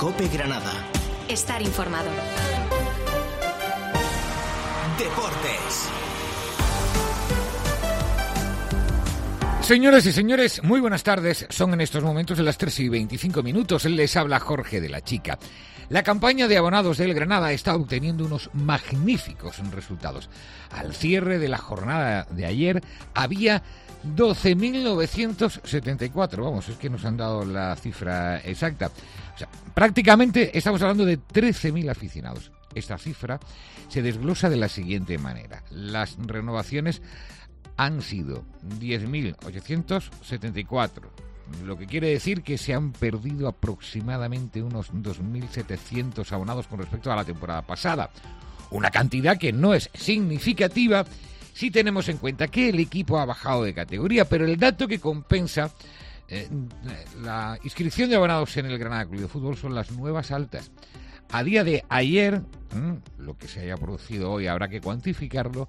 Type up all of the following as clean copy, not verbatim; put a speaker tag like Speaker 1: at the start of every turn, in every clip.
Speaker 1: COPE Granada.
Speaker 2: Estar informado.
Speaker 1: Deportes.
Speaker 3: Señoras y señores, muy buenas tardes. Son en estos momentos las 3:25. Les habla Jorge de la Chica. La campaña de abonados del Granada está obteniendo unos magníficos resultados. Al cierre de la jornada de ayer había 12.974. Vamos, es que nos han dado la cifra exacta. O sea, prácticamente estamos hablando de 13.000 aficionados. Esta cifra se desglosa de la siguiente manera. Las renovaciones han sido 10.874, lo que quiere decir que se han perdido aproximadamente unos 2.700 abonados con respecto a la temporada pasada. Una cantidad que no es significativa si tenemos en cuenta que el equipo ha bajado de categoría, pero el dato que compensa la inscripción de abonados en el Granada Club de Fútbol son las nuevas altas. A día de ayer, lo que se haya producido hoy habrá que cuantificarlo,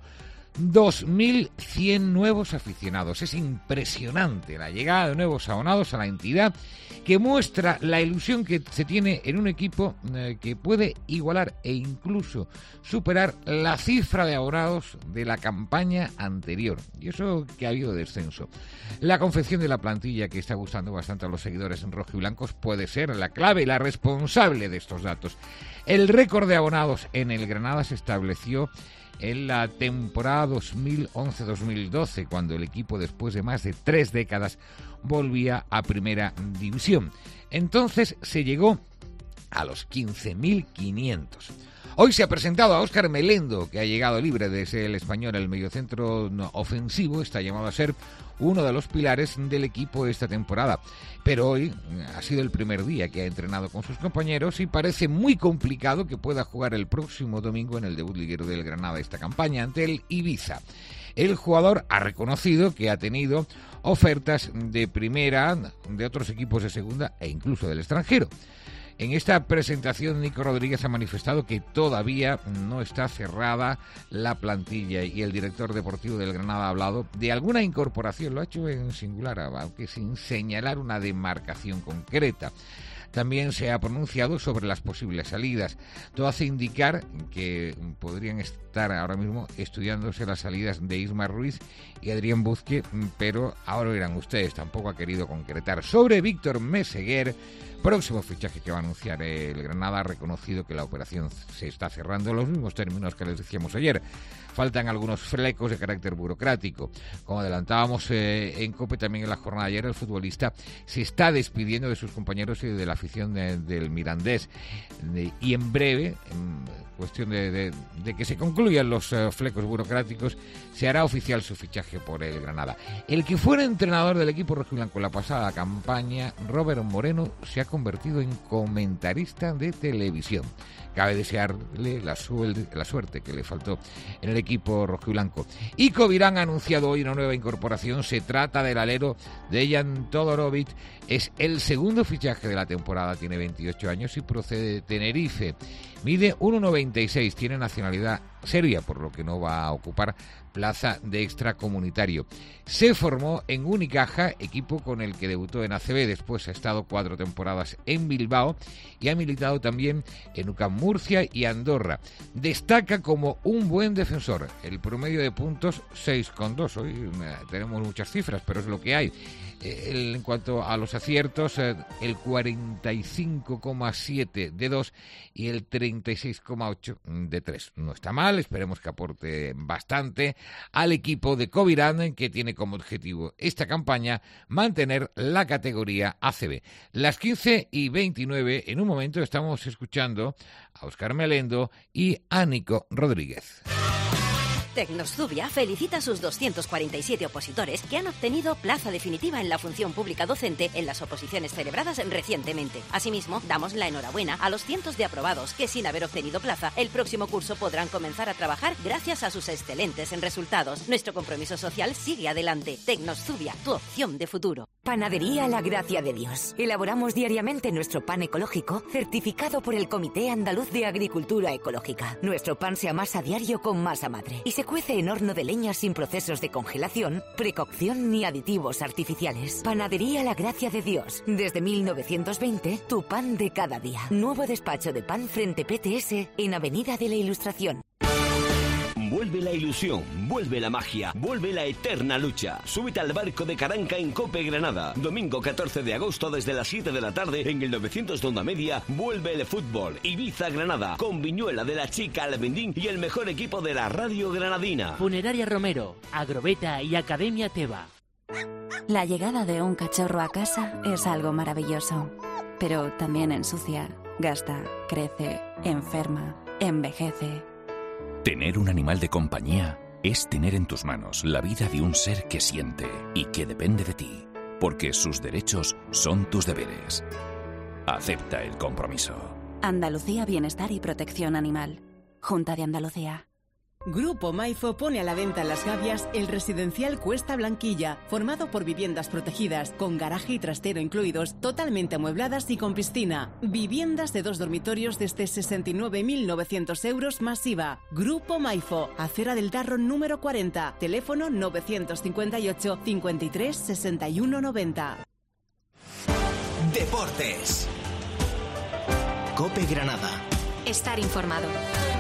Speaker 3: 2.100 nuevos aficionados. Es impresionante la llegada de nuevos abonados a la entidad, que muestra la ilusión que se tiene en un equipo que puede igualar e incluso superar la cifra de abonados de la campaña anterior. Y eso que ha habido descenso. La confección de la plantilla, que está gustando bastante a los seguidores en rojiblancos, puede ser la clave y la responsable de estos datos. El récord de abonados en el Granada se estableció en la temporada 2011-2012, cuando el equipo, después de más de 3 décadas, volvía a Primera División. Entonces se llegó a los 15.500. Hoy se ha presentado a Óscar Melendo, que ha llegado libre de ser el español. El mediocentro ofensivo está llamado a ser uno de los pilares del equipo esta temporada. Pero hoy ha sido el primer día que ha entrenado con sus compañeros y parece muy complicado que pueda jugar el próximo domingo en el debut liguero del Granada esta campaña ante el Ibiza. El jugador ha reconocido que ha tenido ofertas de primera, de otros equipos de segunda e incluso del extranjero. En esta presentación, Nico Rodríguez ha manifestado que todavía no está cerrada la plantilla y el director deportivo del Granada ha hablado de alguna incorporación, lo ha hecho en singular, aunque sin señalar una demarcación concreta. También se ha pronunciado sobre las posibles salidas. Todo hace indicar que podrían estar ahora mismo estudiándose las salidas de Isma Ruiz y Adrián Buzque, pero ahora verán ustedes, tampoco ha querido concretar. Sobre Víctor Meseguer, próximo fichaje que va a anunciar el Granada, ha reconocido que la operación se está cerrando en los mismos términos que les decíamos ayer. Faltan algunos flecos de carácter burocrático. Como adelantábamos en COPE también en la jornada de ayer, el futbolista se está despidiendo de sus compañeros y de la afición del Mirandés. Y en breve, en cuestión de que se concluyan los flecos burocráticos, se hará oficial su fichaje por el Granada. El que fuera entrenador del equipo rojiblanco en la pasada campaña, Robert Moreno, se ha convertido en comentarista de televisión. Cabe desearle la suerte que le faltó en el equipo rojiblanco. Y Covirán ha anunciado hoy una nueva incorporación. Se trata del alero Dejan Todorovic. Es el segundo fichaje de la temporada. Tiene 28 años y procede de Tenerife. Mide 1,96. Tiene nacionalidad serbia, por lo que no va a ocupar plaza de extracomunitario. Se formó en Unicaja, equipo con el que debutó en ACB. Después ha estado 4 temporadas en Bilbao y ha militado también en UCAM Murcia y Andorra. Destaca como un buen defensor. El promedio de puntos 6,2. Hoy tenemos muchas cifras, pero es lo que hay. En cuanto a los aciertos, el 45,7 de 2 y el 36,8 de 3. No está mal, esperemos que aporte bastante al equipo de Covirán, que tiene como objetivo esta campaña mantener la categoría ACB. Las 15:29, en un momento estamos escuchando a Óscar Melendo y a Nico Rodríguez.
Speaker 4: Tecnostudia felicita a sus 247 opositores que han obtenido plaza definitiva en la función pública docente en las oposiciones celebradas recientemente. Asimismo, damos la enhorabuena a los cientos de aprobados que, sin haber obtenido plaza, el próximo curso podrán comenzar a trabajar gracias a sus excelentes resultados. Nuestro compromiso social sigue adelante. Tecnostudia, tu opción de futuro.
Speaker 2: Panadería La Gracia de Dios. Elaboramos diariamente nuestro pan ecológico, certificado por el Comité Andaluz de Agricultura Ecológica. Nuestro pan se amasa a diario con masa madre y se cuece en horno de leña sin procesos de congelación, precocción ni aditivos artificiales. Panadería La Gracia de Dios. Desde 1920, tu pan de cada día. Nuevo despacho de pan frente PTS en Avenida de la Ilustración.
Speaker 5: Vuelve la ilusión, vuelve la magia, vuelve la eterna lucha. Súbete al barco de Caranca en Cope Granada. Domingo 14 de agosto desde las 7 de la tarde en el 900 de Onda Media. Vuelve el fútbol. Ibiza Granada con Viñuela de la Chica Albendín y el mejor equipo de la radio granadina.
Speaker 6: Funeraria Romero, Agrobeta y Academia Teba.
Speaker 7: La llegada de un cachorro a casa es algo maravilloso, pero también ensucia, gasta, crece, enferma, envejece.
Speaker 8: Tener un animal de compañía es tener en tus manos la vida de un ser que siente y que depende de ti, porque sus derechos son tus deberes. Acepta el compromiso.
Speaker 7: Andalucía Bienestar y Protección Animal. Junta de Andalucía.
Speaker 9: Grupo Maifo pone a la venta en Las Gavias el residencial Cuesta Blanquilla, formado por viviendas protegidas, con garaje y trastero incluidos, totalmente amuebladas y con piscina. Viviendas de 2 dormitorios desde 69.900 euros más IVA. Grupo Maifo, Acera del Darro número 40, teléfono 958 53 61 90.
Speaker 1: Deportes. COPE Granada.
Speaker 10: Estar informado.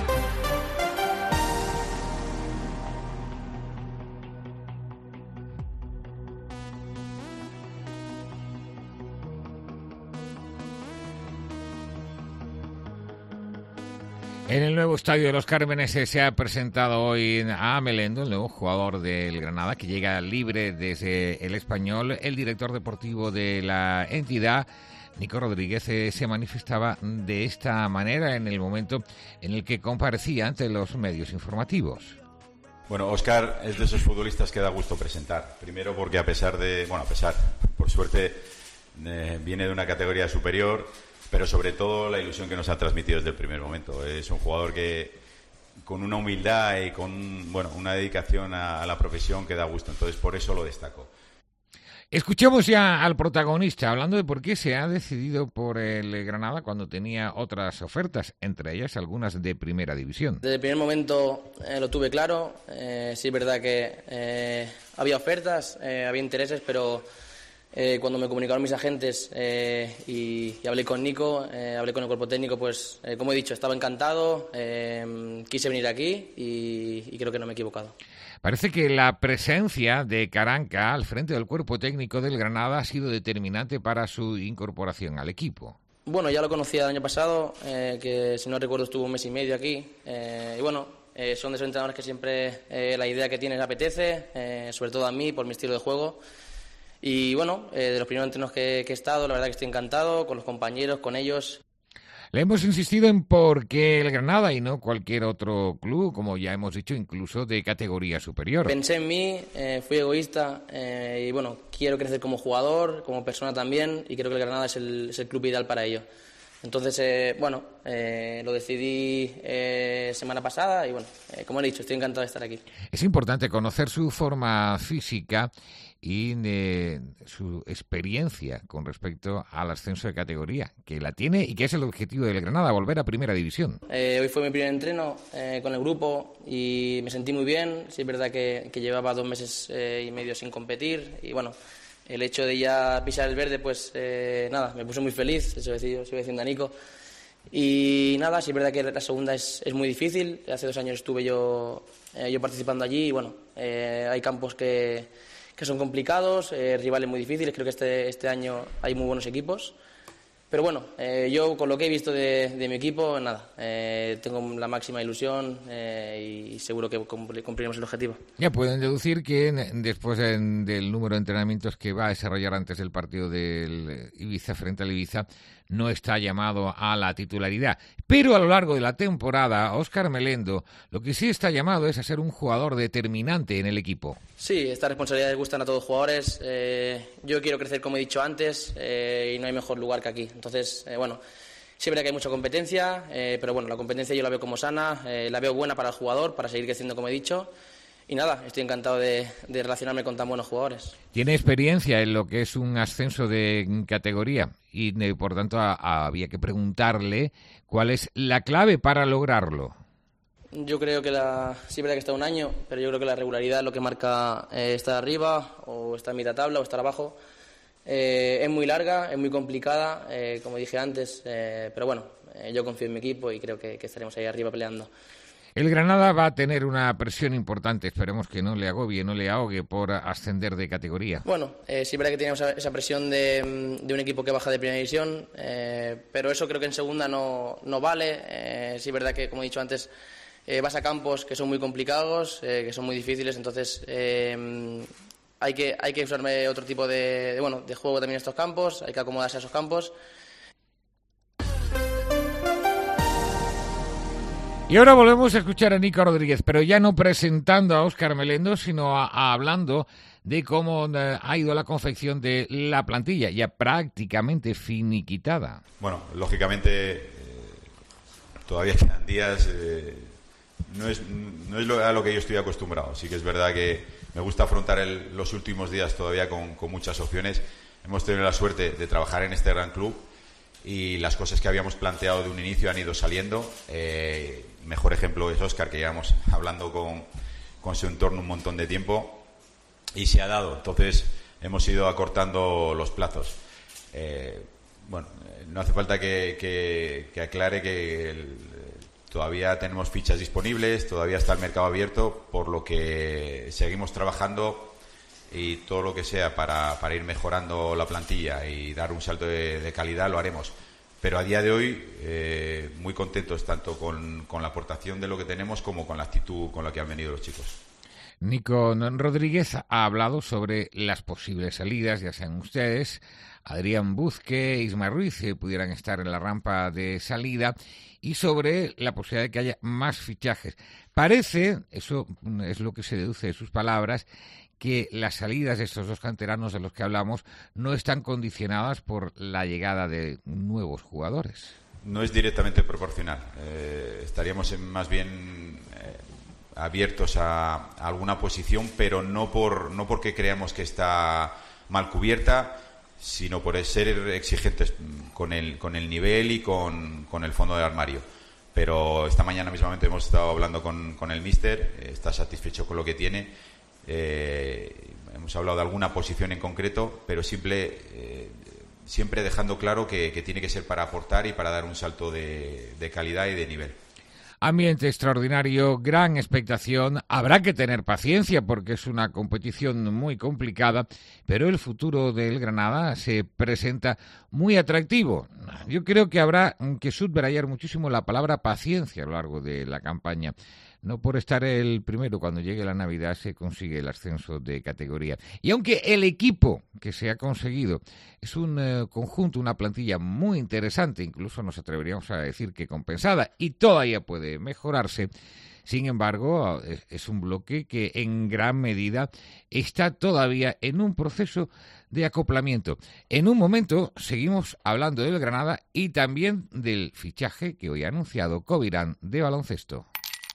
Speaker 3: En el nuevo estadio de Los Cármenes se ha presentado hoy a Melendo, el nuevo jugador del Granada, que llega libre desde el Español. El director deportivo de la entidad, Nico Rodríguez, se manifestaba de esta manera en el momento en el que comparecía ante los medios informativos.
Speaker 11: Bueno, Óscar es de esos futbolistas que da gusto presentar. Primero porque por suerte, viene de una categoría superior, pero sobre todo la ilusión que nos ha transmitido desde el primer momento. Es un jugador que con una humildad y con una dedicación a la profesión que da gusto. Entonces, por eso lo destaco.
Speaker 3: Escuchemos ya al protagonista hablando de por qué se ha decidido por el Granada cuando tenía otras ofertas, entre ellas algunas de primera división.
Speaker 12: Desde el primer momento lo tuve claro. Sí es verdad que había ofertas, había intereses, pero cuando me comunicaron mis agentes y hablé con Nico, hablé con el cuerpo técnico, pues como he dicho, estaba encantado, quise venir aquí y creo que no me he equivocado.
Speaker 3: Parece que la presencia de Caranca al frente del cuerpo técnico del Granada ha sido determinante para su incorporación al equipo.
Speaker 12: Bueno, ya lo conocía el año pasado, que si no recuerdo estuvo 1 mes y medio aquí, y son de esos entrenadores que siempre la idea que tienen apetece, sobre todo a mí por mi estilo de juego. Y de los primeros entrenos que he estado, la verdad que estoy encantado con los compañeros, con ellos.
Speaker 3: Le hemos insistido en por qué el Granada y no cualquier otro club, como ya hemos dicho, incluso de categoría superior.
Speaker 12: Pensé en mí, fui egoísta quiero crecer como jugador, como persona también, y creo que el Granada es el club ideal para ello. Entonces, lo decidí semana pasada y como he dicho, estoy encantado de estar aquí.
Speaker 3: Es importante conocer su forma física y su experiencia con respecto al ascenso de categoría, que la tiene y que es el objetivo del Granada, volver a primera división.
Speaker 12: Hoy fue mi primer entreno con el grupo y me sentí muy bien. Sí es verdad que llevaba 2 meses y medio sin competir y el hecho de ya pisar el verde, me puso muy feliz, eso sigo diciendo a Nico. Y sí es verdad que la segunda es muy difícil. Hace 2 años estuve yo participando allí y hay campos que son complicados, rivales muy difíciles. Creo que este año hay muy buenos equipos. Pero yo con lo que he visto de mi equipo, tengo la máxima ilusión y seguro que cumpliremos el objetivo.
Speaker 3: Ya pueden deducir que después del número de entrenamientos que va a desarrollar antes del partido del Ibiza frente al Ibiza, no está llamado a la titularidad. Pero a lo largo de la temporada, Óscar Melendo, lo que sí está llamado es a ser un jugador determinante en el equipo.
Speaker 12: Sí, estas responsabilidades gustan a todos los jugadores. Yo quiero crecer, como he dicho antes, y no hay mejor lugar que aquí. Entonces, siempre que hay mucha competencia, pero la competencia yo la veo como sana, la veo buena para el jugador, para seguir creciendo, como he dicho. nada, estoy encantado de relacionarme con tan buenos jugadores.
Speaker 3: Tiene experiencia en lo que es un ascenso de categoría y por tanto había que preguntarle cuál es la clave para lograrlo.
Speaker 12: Yo creo que sí es verdad que está un año, pero yo creo que la regularidad es lo que marca estar arriba o estar en mitad tabla o estar abajo. Es muy larga, es muy complicada, como dije antes, pero bueno, yo confío en mi equipo y creo que estaremos ahí arriba peleando.
Speaker 3: El Granada va a tener una presión importante, esperemos que no le agobie, no le ahogue por ascender de categoría.
Speaker 12: Bueno, sí es verdad que teníamos esa presión de un equipo que baja de primera división, pero eso creo que en segunda no vale. Sí es verdad que, como he dicho antes, vas a campos que son muy complicados, que son muy difíciles, entonces hay que usarme otro tipo de juego también en estos campos, hay que acomodarse a esos campos.
Speaker 3: Y ahora volvemos a escuchar a Nico Rodríguez, pero ya no presentando a Óscar Melendo, sino hablando de cómo ha ido la confección de la plantilla, ya prácticamente finiquitada.
Speaker 11: Bueno, lógicamente todavía quedan días, no es a lo que yo estoy acostumbrado. Sí que es verdad que me gusta afrontar los últimos días todavía con muchas opciones. Hemos tenido la suerte de trabajar en este gran club y las cosas que habíamos planteado de un inicio han ido saliendo. Mejor ejemplo es Óscar, que llevamos hablando con su entorno un montón de tiempo y se ha dado. Entonces hemos ido acortando los plazos. No hace falta que aclare que todavía tenemos fichas disponibles, todavía está el mercado abierto, por lo que seguimos trabajando y todo lo que sea para ir mejorando la plantilla y dar un salto de calidad lo haremos. Pero a día de hoy muy contentos tanto con la aportación de lo que tenemos como con la actitud con la que han venido los chicos.
Speaker 3: Nico Rodríguez ha hablado sobre las posibles salidas, ya sean ustedes, Adrián Buzque, Isma Ruiz, pudieran estar en la rampa de salida, y sobre la posibilidad de que haya más fichajes. Parece, eso es lo que se deduce de sus palabras, que las salidas de estos dos canteranos de los que hablamos no están condicionadas por la llegada de nuevos jugadores.
Speaker 11: No es directamente proporcional. Estaríamos más bien abiertos a alguna posición, pero no porque creamos que está mal cubierta, sino por ser exigentes con el nivel y con el fondo del armario. Pero esta mañana mismamente hemos estado hablando con el míster, está satisfecho con lo que tiene. Hemos hablado de alguna posición en concreto, pero siempre dejando claro que tiene que ser para aportar y para dar un salto de calidad y de nivel.
Speaker 3: Ambiente extraordinario, gran expectación. Habrá que tener paciencia porque es una competición muy complicada, pero el futuro del Granada se presenta muy atractivo. Yo creo que habrá que subrayar muchísimo la palabra paciencia a lo largo de la campaña. No por estar el primero, cuando llegue la Navidad se consigue el ascenso de categoría. Y aunque el equipo que se ha conseguido es un conjunto, una plantilla muy interesante, incluso nos atreveríamos a decir que compensada, y todavía puede mejorarse, sin embargo, es un bloque que en gran medida está todavía en un proceso de acoplamiento. En un momento seguimos hablando del Granada y también del fichaje que hoy ha anunciado Covirán de baloncesto.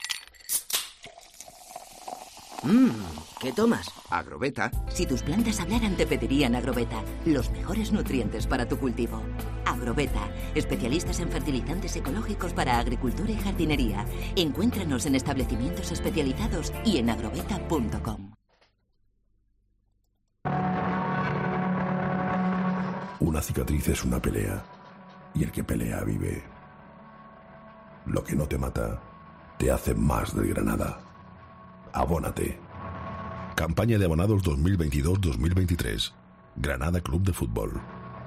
Speaker 10: ¿Qué tomas?
Speaker 13: Agrobeta.
Speaker 2: Si tus plantas hablaran, te pedirían Agrobeta, los mejores nutrientes para tu cultivo. Agrobeta, especialistas en fertilizantes ecológicos para agricultura y jardinería. Encuéntranos en establecimientos especializados y en agrobeta.com.
Speaker 14: Una cicatriz es una pelea, y el que pelea vive. Lo que no te mata, te hace más del Granada. Abónate. Campaña de abonados 2022-2023. Granada Club de Fútbol.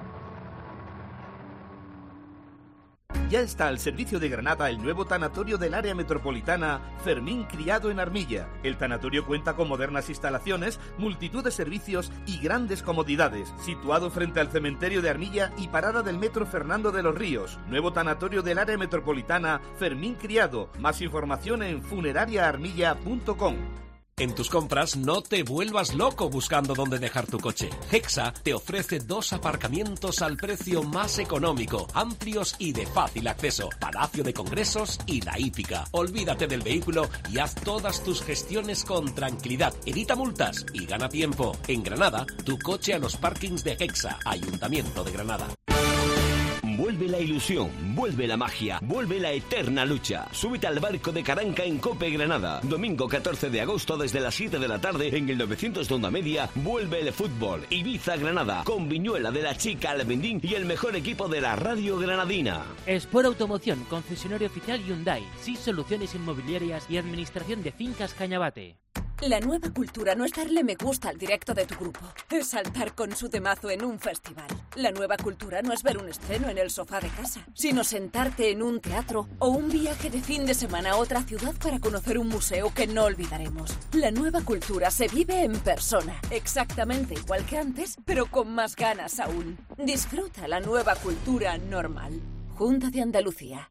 Speaker 15: Ya está al servicio de Granada el nuevo tanatorio del área metropolitana Fermín Criado en Armilla. El tanatorio cuenta con modernas instalaciones, multitud de servicios y grandes comodidades. Situado frente al cementerio de Armilla y parada del metro Fernando de los Ríos. Nuevo tanatorio del área metropolitana Fermín Criado. Más información en funerariaarmilla.com.
Speaker 13: En tus compras no te vuelvas loco buscando dónde dejar tu coche. Hexa te ofrece 2 aparcamientos al precio más económico, amplios y de fácil acceso. Palacio de Congresos y La Hípica. Olvídate del vehículo y haz todas tus gestiones con tranquilidad. Evita multas y gana tiempo. En Granada, tu coche a los parkings de Hexa, Ayuntamiento de Granada.
Speaker 5: Vuelve la ilusión, vuelve la magia, vuelve la eterna lucha. Súbete al barco de Caranca en Cope Granada. Domingo 14 de agosto desde las 7 de la tarde en el 900 de Onda Media. Vuelve el fútbol. Ibiza Granada con Viñuela de la Chica Almendín y el mejor equipo de la radio granadina.
Speaker 6: Sport Automoción, concesionario oficial Hyundai, SIS Soluciones Inmobiliarias y Administración de Fincas Cañabate.
Speaker 16: La nueva cultura no es darle me gusta al directo de tu grupo, es saltar con su temazo en un festival. La nueva cultura no es ver un estreno en el sofá de casa, sino sentarte en un teatro o un viaje de fin de semana a otra ciudad para conocer un museo que no olvidaremos. La nueva cultura se vive en persona, exactamente igual que antes, pero con más ganas aún. Disfruta la nueva cultura normal. Junta de Andalucía.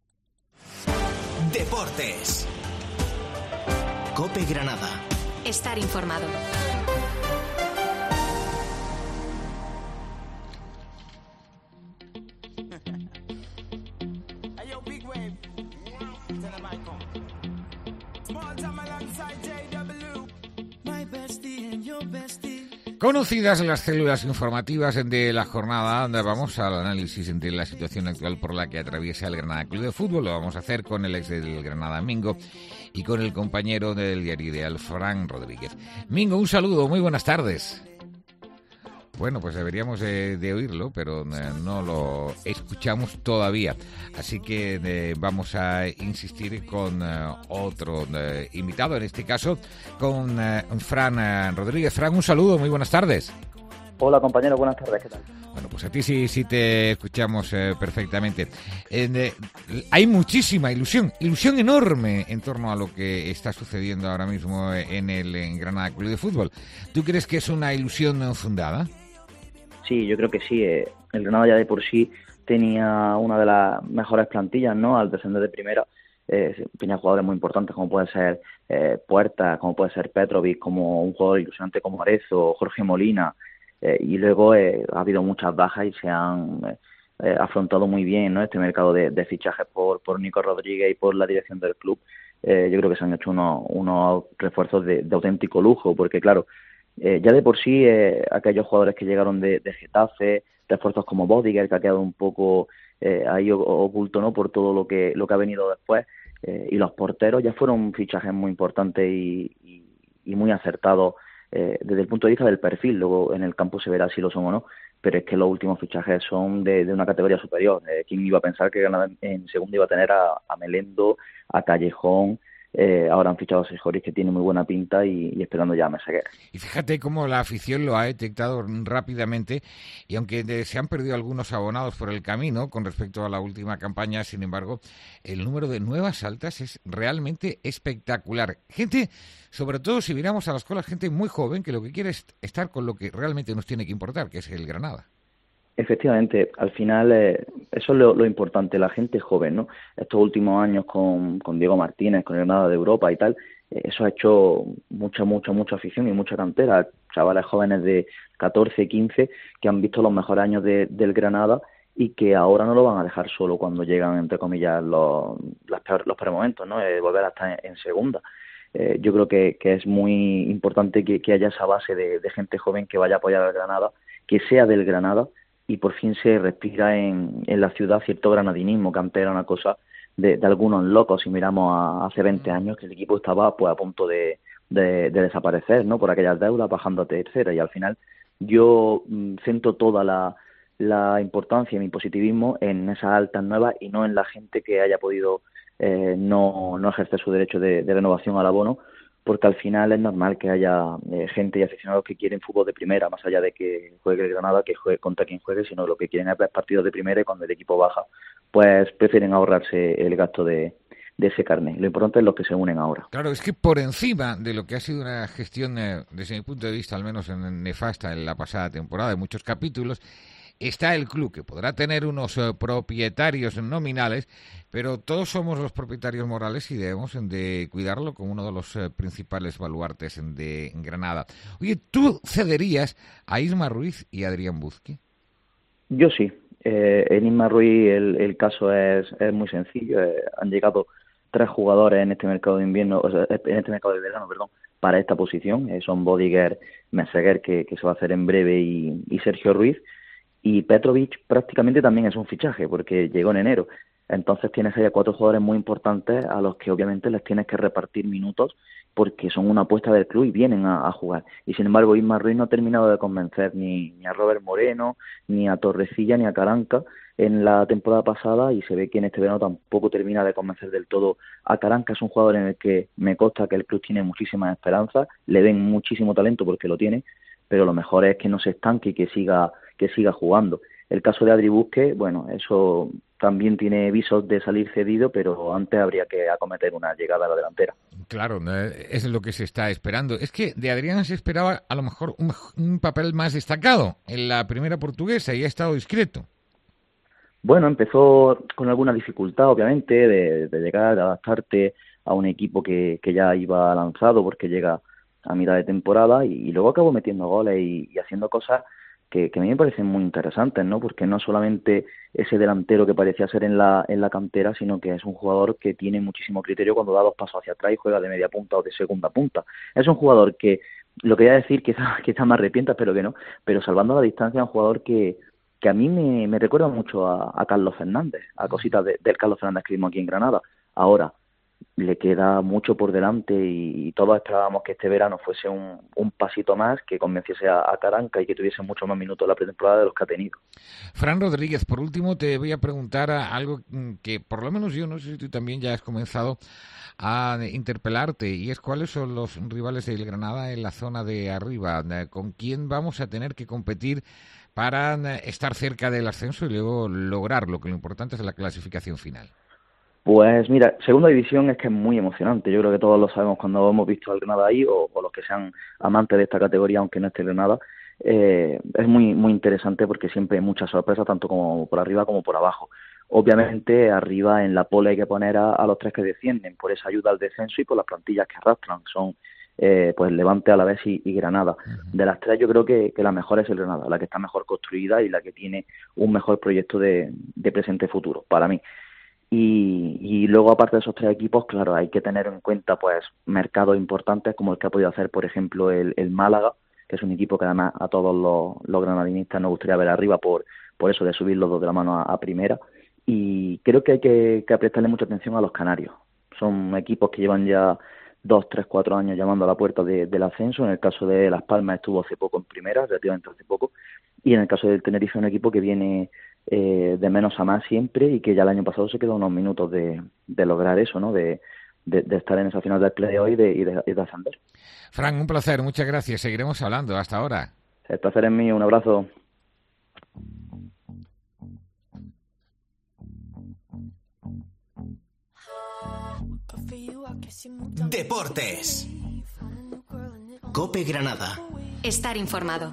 Speaker 1: Deportes. Cope Granada.
Speaker 17: Estar informado.
Speaker 3: Conocidas las células informativas de la jornada, vamos al análisis de la situación actual por la que atraviesa el Granada Club de Fútbol. Lo vamos a hacer con el ex del Granada, Mingo, y con el compañero del diario Ideal, Fran Rodríguez. Mingo, un saludo, muy buenas tardes. Bueno, pues deberíamos de oírlo, pero no lo escuchamos todavía. Así que vamos a insistir con otro invitado, en este caso con Fran Rodríguez. Fran, un saludo, muy buenas tardes.
Speaker 18: Hola, compañero, buenas tardes, ¿qué tal?
Speaker 3: Bueno, pues a ti sí te escuchamos perfectamente. Hay muchísima ilusión enorme en torno a lo que está sucediendo ahora mismo en Granada Club de Fútbol. ¿Tú crees que es una ilusión fundada?
Speaker 18: Sí, yo creo que sí. El Granada ya de por sí tenía una de las mejores plantillas, ¿no? Al descender de primera. Tenía jugadores muy importantes como puede ser Puerta, como puede ser Petrovic, como un jugador ilusionante como Arezo, Jorge Molina. Y luego ha habido muchas bajas y se han afrontado muy bien, ¿no? Este mercado de fichajes por Nico Rodríguez y por la dirección del club. Yo creo que se han hecho unos refuerzos de auténtico lujo, porque claro, ya de por sí aquellos jugadores que llegaron de Getafe, refuerzos como Bodiger, que ha quedado un poco ahí oculto, ¿no? Por todo lo que ha venido después, y los porteros ya fueron fichajes muy importantes y muy acertados desde el punto de vista del perfil. Luego en el campo se verá si lo son o no, pero es que los últimos fichajes son de una categoría superior. ¿Quién iba a pensar que en segunda iba a tener a Melendo, a Callejón? Ahora han fichado a Sejoris, que tiene muy buena pinta, y esperando ya a Meseguer.
Speaker 3: Y fíjate cómo la afición lo ha detectado rápidamente, y aunque se han perdido algunos abonados por el camino con respecto a la última campaña, sin embargo, el número de nuevas altas es realmente espectacular. Gente, sobre todo si miramos a las colas, gente muy joven que lo que quiere es estar con lo que realmente nos tiene que importar, que es el Granada.
Speaker 18: Efectivamente, al final eso es lo importante, la gente joven, ¿no? Estos últimos años con Diego Martínez, con el Granada de Europa y tal, eso ha hecho mucha afición y mucha cantera. Chavales jóvenes de 14, 15 que han visto los mejores años del Granada y que ahora no lo van a dejar solo cuando llegan, entre comillas, los peores momentos, ¿no? Volver a estar en segunda. Yo creo que es muy importante que haya esa base de gente joven que vaya a apoyar al Granada, que sea del Granada, y por fin se respira en la ciudad cierto granadinismo, que antes era una cosa de algunos locos. Si miramos hace 20 años, que el equipo estaba pues a punto de desaparecer, ¿no? Por aquellas deudas, bajando a tercera, y al final yo centro toda la importancia y mi positivismo en esas altas nuevas y no en la gente que haya podido no ejercer su derecho de renovación al abono, porque al final es normal que haya gente y aficionados que quieren fútbol de primera, más allá de que juegue el Granada, que juegue contra quien juegue, sino lo que quieren es ver partidos de primera, y cuando el equipo baja, pues prefieren ahorrarse el gasto de ese carné. Lo importante es los que se unen ahora.
Speaker 3: Claro, es que por encima de lo que ha sido una gestión, desde mi punto de vista, al menos nefasta en la pasada temporada, en muchos capítulos, está el club, que podrá tener unos propietarios nominales, pero todos somos los propietarios morales y debemos de cuidarlo como uno de los principales baluartes de Granada. Oye, ¿tú cederías a Isma Ruiz y Adrián Buzqui?
Speaker 18: Yo sí. En Isma Ruiz el caso es muy sencillo. Han llegado 3 jugadores en este mercado de invierno, en este mercado de verano, para esta posición. Son Bodiger, Meseguer, que se va a hacer en breve, y Sergio Ruiz. Y Petrovic prácticamente también es un fichaje, porque llegó en enero. Entonces tienes ahí a 4 jugadores muy importantes a los que obviamente les tienes que repartir minutos, porque son una apuesta del club y vienen a jugar. Y sin embargo, Isma Ruiz no ha terminado de convencer ni a Robert Moreno, ni a Torrecilla, ni a Caranca en la temporada pasada, y se ve que en este verano tampoco termina de convencer del todo a Caranca. Es un jugador en el que me consta que el club tiene muchísimas esperanzas, le ven muchísimo talento porque lo tiene, pero lo mejor es que no se estanque y que siga jugando. El caso de Adri Buzqui, bueno, eso también tiene visos de salir cedido, pero antes habría que acometer una llegada a la delantera.
Speaker 3: Claro, es lo que se está esperando. Es que de Adrián se esperaba a lo mejor un papel más destacado en la primera portuguesa y ha estado discreto.
Speaker 18: Bueno, empezó con alguna dificultad, obviamente, de llegar, de adaptarte a un equipo que ya iba lanzado, porque llega a mitad de temporada, y luego acabó metiendo goles y haciendo cosas que a mí me parecen muy interesantes, ¿no? Porque no solamente ese delantero que parecía ser en la cantera, sino que es un jugador que tiene muchísimo criterio cuando da 2 pasos hacia atrás y juega de media punta o de segunda punta. Es un jugador que, lo que voy a decir, quizá me arrepienta, espero que no, pero salvando la distancia, es un jugador que a mí me recuerda mucho a Carlos Fernández, a cositas del Carlos Fernández que vimos aquí en Granada. Ahora, le queda mucho por delante y todos esperábamos que este verano fuese un pasito más, que convenciese a Caranca y que tuviese mucho más minutos en la pretemporada de los que ha tenido.
Speaker 3: Fran Rodríguez, por último te voy a preguntar algo que por lo menos yo, no sé si tú también ya has comenzado a interpelarte, y es cuáles son los rivales del Granada en la zona de arriba, con quién vamos a tener que competir para estar cerca del ascenso y luego lograrlo, que lo importante es la clasificación final.
Speaker 18: Pues mira, segunda división es que es muy emocionante. Yo creo que todos lo sabemos cuando hemos visto al Granada ahí, o los que sean amantes de esta categoría, aunque no esté Granada. Es muy muy interesante porque siempre hay muchas sorpresas, tanto como por arriba como por abajo. Obviamente arriba en la pole hay que poner a los 3 que descienden, por esa ayuda al descenso y por las plantillas que arrastran. Son pues Levante, Alavés y Granada. De las 3 yo creo que la mejor es el Granada, la que está mejor construida y la que tiene un mejor proyecto de presente futuro, para mí. Y luego, aparte de esos 3 equipos, claro, hay que tener en cuenta pues mercados importantes como el que ha podido hacer, por ejemplo, el Málaga, que es un equipo que además a todos los granadinistas nos gustaría ver arriba por eso de subir los dos de la mano a primera. Y creo que hay que prestarle mucha atención a los canarios. Son equipos que llevan ya 2, 3, 4 años llamando a la puerta del ascenso. En el caso de Las Palmas estuvo hace poco en primera, relativamente hace poco. Y en el caso del Tenerife, un equipo que viene de menos a más siempre, y que ya el año pasado se quedó unos minutos de lograr eso, ¿no? De estar en esa final del playoff y de ascender.
Speaker 3: Fran, un placer, muchas gracias. Seguiremos hablando. Hasta ahora.
Speaker 18: El placer es mío, un abrazo.
Speaker 1: Deportes. COPE Granada.
Speaker 17: Estar informado.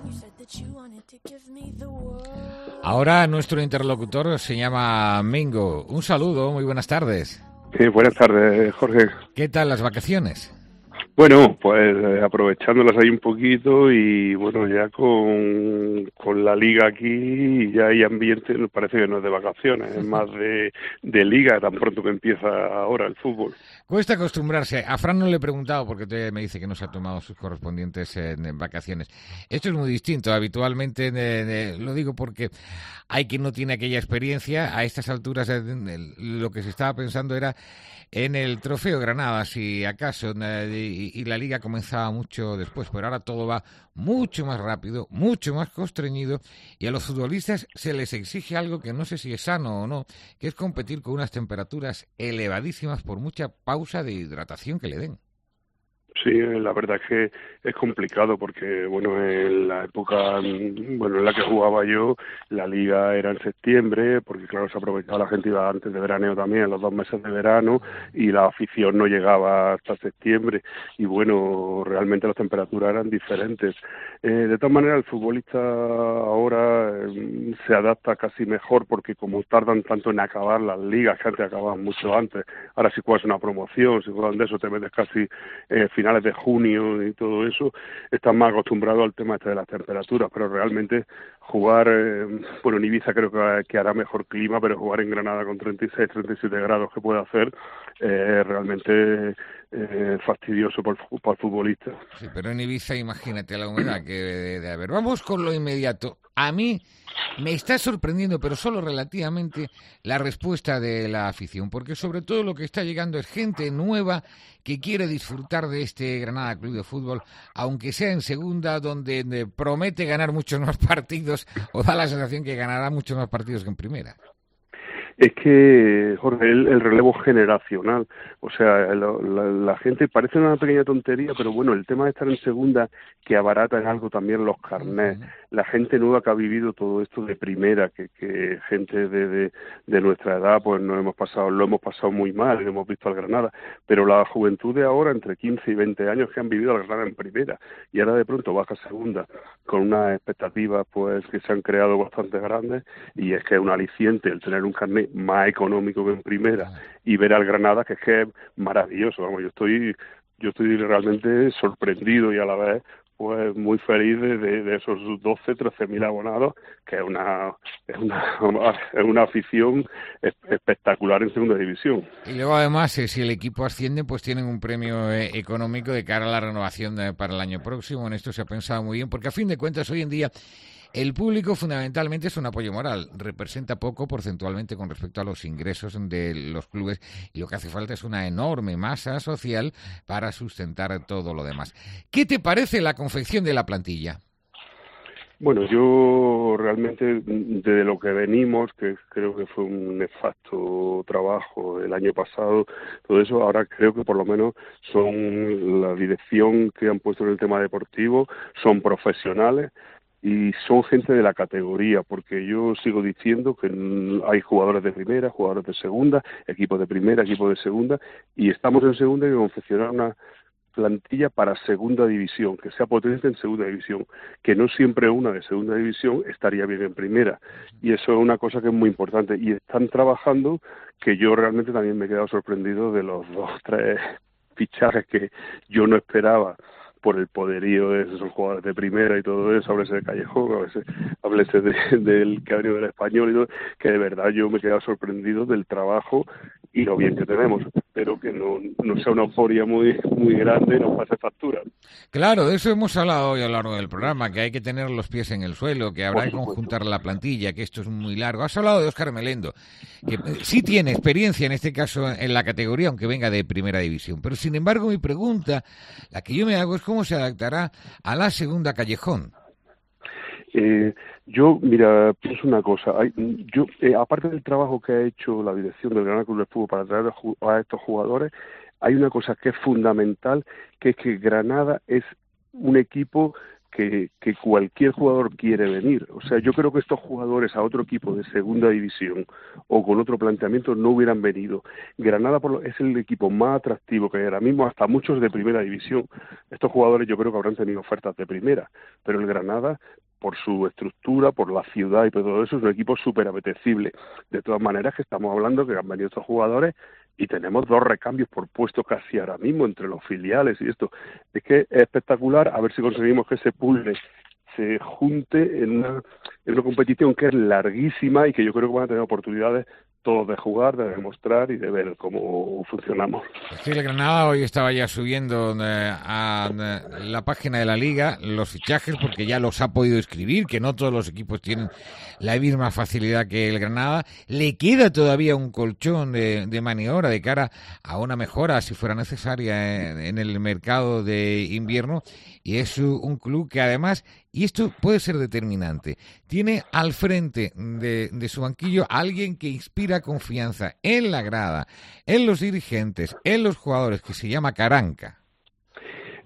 Speaker 3: Ahora nuestro interlocutor se llama Mingo. Un saludo, muy buenas tardes.
Speaker 19: Sí, buenas tardes, Jorge.
Speaker 3: ¿Qué tal las vacaciones?
Speaker 19: Bueno, pues aprovechándolas ahí un poquito y bueno, ya con la liga aquí ya hay ambiente, nos parece que no es de vacaciones, es más de liga, tan pronto que empieza ahora el fútbol.
Speaker 3: Cuesta acostumbrarse. A Fran no le he preguntado porque me dice que no se ha tomado sus correspondientes en vacaciones. Esto es muy distinto. Habitualmente lo digo porque hay quien no tiene aquella experiencia. A estas alturas lo que se estaba pensando era en el Trofeo Granada, si acaso, y la liga comenzaba mucho después, pero ahora todo va mucho más rápido, mucho más constreñido, y a los futbolistas se les exige algo que no sé si es sano o no, que es competir con unas temperaturas elevadísimas por mucha pausa de hidratación que le den.
Speaker 19: Sí, la verdad es que es complicado porque, bueno, en la época, en la que jugaba yo, la liga era en septiembre, porque claro, se aprovechaba, la gente iba antes de veraneo también, los 2 meses de verano, y la afición no llegaba hasta septiembre, y bueno, realmente las temperaturas eran diferentes. De todas maneras, el futbolista ahora se adapta casi mejor, porque como tardan tanto en acabar las ligas, que antes acababan mucho antes, ahora si juegas una promoción, si juegas de eso te metes casi finales de junio y todo eso, estás más acostumbrado al tema de las temperaturas, pero realmente jugar, en Ibiza creo que hará mejor clima, pero jugar en Granada con 36, 37 grados que puede hacer, realmente fastidioso para el futbolista.
Speaker 3: Sí, pero en Ibiza imagínate la humedad que debe de haber. Vamos con lo inmediato. A mí me está sorprendiendo, pero solo relativamente, la respuesta de la afición, porque sobre todo lo que está llegando es gente nueva que quiere disfrutar de este Granada Club de Fútbol, aunque sea en segunda, donde promete ganar muchos más partidos, o da la sensación que ganará muchos más partidos que en primera.
Speaker 19: Es que, Jorge, el relevo generacional, o sea, la gente, parece una pequeña tontería, pero bueno, el tema de estar en segunda, que abarata en algo también los carnés, la gente nueva que ha vivido todo esto de primera, que gente de nuestra edad, pues lo hemos pasado muy mal, y hemos visto al Granada, pero la juventud de ahora, entre 15 y 20 años, que han vivido al Granada en primera, y ahora de pronto baja a segunda, con unas expectativas pues que se han creado bastante grandes, y es que es un aliciente el tener un carnet más económico que en primera y ver al Granada, que es maravilloso. Vamos, yo estoy realmente sorprendido y a la vez pues muy feliz de esos 13.000 abonados, que es una afición espectacular en segunda división.
Speaker 3: Y luego además, si el equipo asciende, pues tienen un premio económico de cara a la renovación para el año próximo. En esto se ha pensado muy bien, porque a fin de cuentas hoy en día el público fundamentalmente es un apoyo moral, representa poco porcentualmente con respecto a los ingresos de los clubes, y lo que hace falta es una enorme masa social para sustentar todo lo demás. ¿Qué te parece la confección de la plantilla?
Speaker 19: Bueno, yo realmente, desde lo que venimos, que creo que fue un nefasto trabajo el año pasado, todo eso, ahora creo que por lo menos son la dirección que han puesto en el tema deportivo, son profesionales, y son gente de la categoría, porque yo sigo diciendo que hay jugadores de primera, jugadores de segunda, equipos de primera, equipos de segunda, y estamos en segunda y confeccionar una plantilla para segunda división, que sea potente en segunda división, que no siempre una de segunda división estaría bien en primera, y eso es una cosa que es muy importante, y están trabajando, que yo realmente también me he quedado sorprendido de los 2-3 fichajes que yo no esperaba, por el poderío de esos jugadores de primera y todo eso, háblese de Callejón, háblese del que ha venido del Español y todo, que de verdad yo me he quedado sorprendido del trabajo y lo bien que tenemos. Espero que no sea una euforia muy grande y nos pase factura.
Speaker 3: Claro, de eso hemos hablado hoy a lo largo del programa, que hay que tener los pies en el suelo, que habrá que conjuntar la plantilla, que esto es muy largo. Has hablado de Óscar Melendo, que sí tiene experiencia en este caso en la categoría, aunque venga de primera división. Pero sin embargo mi pregunta, la que yo me hago, es cómo se adaptará a la segunda Callejón.
Speaker 19: Yo, mira, pienso una cosa. Aparte del trabajo que ha hecho la dirección del Granada Club de Fútbol para traer a estos jugadores, hay una cosa que es fundamental, que es que Granada es un equipo que cualquier jugador quiere venir. O sea, yo creo que estos jugadores a otro equipo de segunda división o con otro planteamiento no hubieran venido. Granada es el equipo más atractivo que hay ahora mismo, hasta muchos de primera división. Estos jugadores yo creo que habrán tenido ofertas de primera, pero el Granada, por su estructura, por la ciudad y por todo eso, es un equipo súper apetecible. De todas maneras, que estamos hablando que han venido estos jugadores y tenemos 2 recambios por puesto casi ahora mismo entre los filiales y esto. Es que es espectacular, a ver si conseguimos que ese puzzle se junte en una competición que es larguísima y que yo creo que van a tener oportunidades todos de jugar, de demostrar y de ver cómo funcionamos.
Speaker 3: Sí, el Granada hoy estaba ya subiendo a la página de la Liga los fichajes, porque ya los ha podido escribir, que no todos los equipos tienen la misma facilidad que el Granada. Le queda todavía un colchón de maniobra de cara a una mejora, si fuera necesaria, en el mercado de invierno, y es un club que además, y esto puede ser determinante, tiene al frente de su banquillo a alguien que inspira confianza en la grada, en los dirigentes, en los jugadores, que se llama Caranca.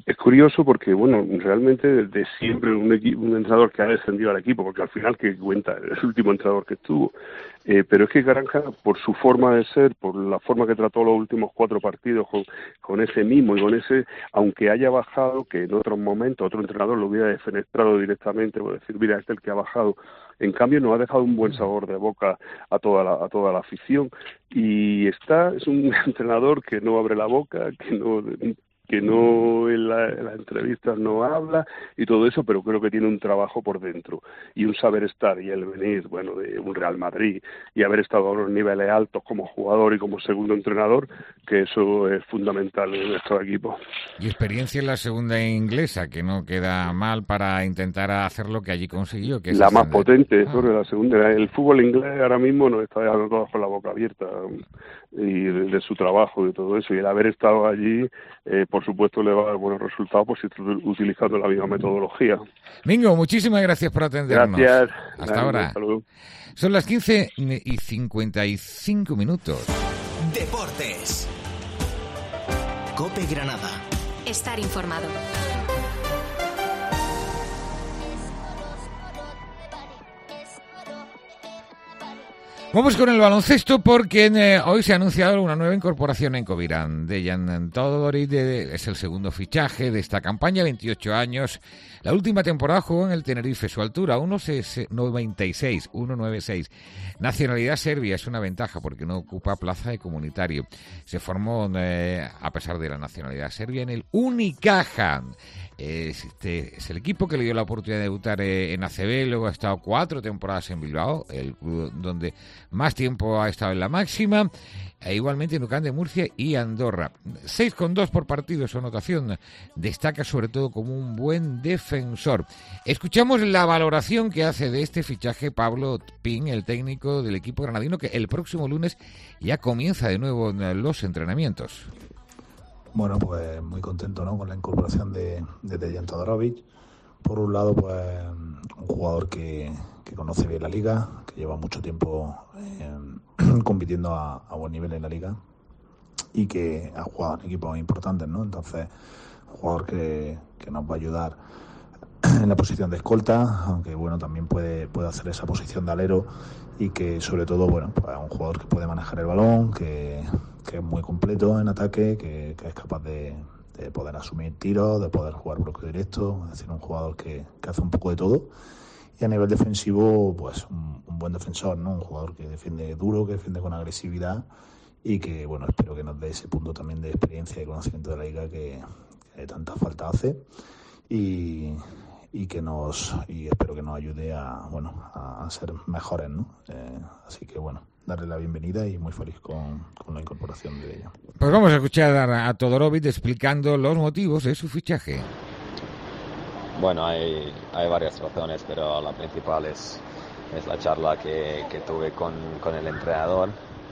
Speaker 19: Es curioso porque, bueno, realmente desde siempre un entrenador que ha descendido al equipo, porque al final que cuenta es el último entrenador que estuvo, pero es que Granja, por su forma de ser, por la forma que trató los últimos 4 partidos con ese mimo y con ese, aunque haya bajado, que en otros momentos otro entrenador lo hubiera defenestrado directamente, por decir, mira, este es el que ha bajado, en cambio nos ha dejado un buen sabor de boca a toda la afición, y es un entrenador que no abre la boca, que no en las entrevistas no habla y todo eso, pero creo que tiene un trabajo por dentro y un saber estar, y el venir, bueno, de un Real Madrid y haber estado a unos niveles altos como jugador y como segundo entrenador, que eso es fundamental en nuestro equipo.
Speaker 3: Y experiencia en la segunda inglesa, que no queda mal para intentar hacer lo que allí consiguió. Que es
Speaker 19: la más potente, sobre la segunda. El fútbol inglés ahora mismo nos está dejando todos con la boca abierta, y de su trabajo y todo eso, y el haber estado allí, por supuesto le va a dar buenos resultados, pues si está utilizando la misma metodología.
Speaker 3: Mingo, muchísimas gracias por atendernos.
Speaker 19: Gracias.
Speaker 3: Hasta ahora.
Speaker 19: Saludos.
Speaker 3: Son las 15:55.
Speaker 1: Deportes. COPE Granada.
Speaker 17: Estar informado.
Speaker 3: Vamos con el baloncesto porque hoy se ha anunciado una nueva incorporación en Covirán. Dejan Todorovic es el segundo fichaje de esta campaña, 28 años. La última temporada jugó en el Tenerife, su altura 1,96. Nacionalidad serbia, es una ventaja porque no ocupa plaza de comunitario. Se formó, a pesar de la nacionalidad serbia, en el Unicaja. Es el equipo que le dio la oportunidad de debutar en ACB, luego ha estado 4 temporadas en Bilbao, el club donde más tiempo ha estado en la máxima, e igualmente en UCAM de Murcia y Andorra. 6,2 por partido, su anotación destaca sobre todo como un buen defensor. Escuchamos la valoración que hace de este fichaje Pablo Pin, el técnico del equipo granadino, que el próximo lunes ya comienza de nuevo los entrenamientos.
Speaker 20: Bueno, pues muy contento, ¿no?, con la incorporación de Dejan Todorovic. Por un lado, pues un jugador que conoce bien la liga, que lleva mucho tiempo compitiendo a buen nivel en la liga y que ha jugado en equipos importantes, ¿no? Entonces, un jugador que nos va a ayudar en la posición de escolta, aunque bueno, también puede hacer esa posición de alero, y que sobre todo, bueno, pues un jugador que puede manejar el balón, que es muy completo en ataque, que es capaz de poder asumir tiros, de poder jugar bloqueo directo, es decir, un jugador que hace un poco de todo. Y a nivel defensivo, pues un buen defensor, ¿no? Un jugador que defiende duro, que defiende con agresividad, y que, bueno, espero que nos dé ese punto también de experiencia y conocimiento de la liga que tanta falta hace, y espero que nos ayude a ser mejores, ¿no? Así que bueno, darle la bienvenida y muy feliz con la incorporación de ella.
Speaker 3: Pues vamos a escuchar a Todorovic explicando los motivos de su fichaje.
Speaker 21: Bueno, hay varias razones, pero la principal es la charla que tuve con el entrenador,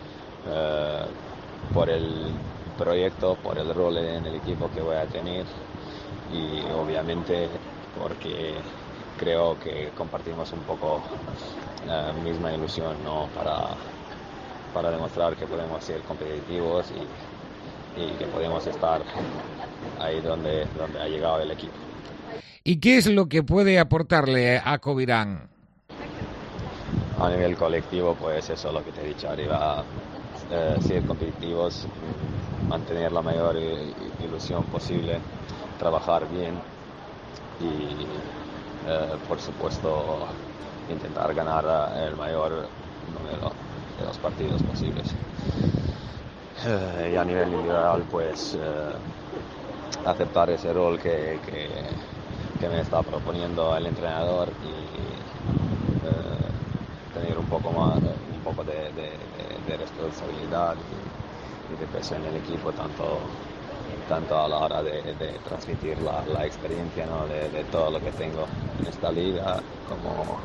Speaker 21: por el proyecto, por el rol en el equipo que voy a tener, y obviamente porque creo que compartimos un poco la misma ilusión, ¿no?, para demostrar que podemos ser competitivos y que podemos estar ahí donde ha llegado el equipo.
Speaker 3: ¿Y qué es lo que puede aportarle a Covirán?
Speaker 21: A nivel colectivo, pues eso es lo que te he dicho arriba, ser competitivos, mantener la mayor ilusión posible, trabajar bien y por supuesto intentar ganar el mayor número de los partidos posibles. Y a nivel individual, pues aceptar ese rol que me está proponiendo el entrenador y tener un poco de responsabilidad y de peso en el equipo, tanto a la hora de transmitir la experiencia, ¿no?, de todo lo que tengo en esta liga, como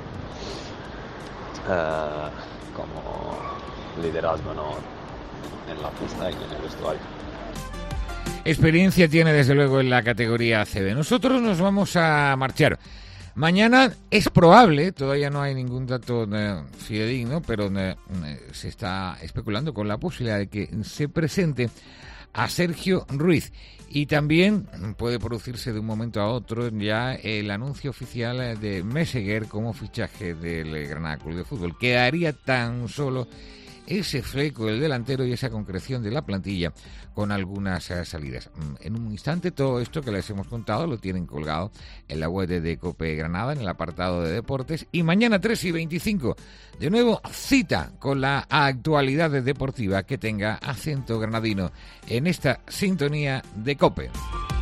Speaker 21: liderazgo, ¿no?, en la pista y en el vestuario.
Speaker 3: Experiencia tiene desde luego en la categoría ACB. Nosotros nos vamos a marchar. Mañana es probable, todavía no hay ningún dato fidedigno, pero se está especulando con la posibilidad de que se presente a Sergio Ruiz. Y también puede producirse de un momento a otro ya el anuncio oficial de Meseguer como fichaje del Granada Club de Fútbol. Quedaría tan solo ese fleco del delantero y esa concreción de la plantilla con algunas salidas. En un instante todo esto que les hemos contado lo tienen colgado en la web de COPE Granada, en el apartado de deportes, y mañana 3:25 de nuevo cita con la actualidad deportiva que tenga acento granadino en esta sintonía de COPE.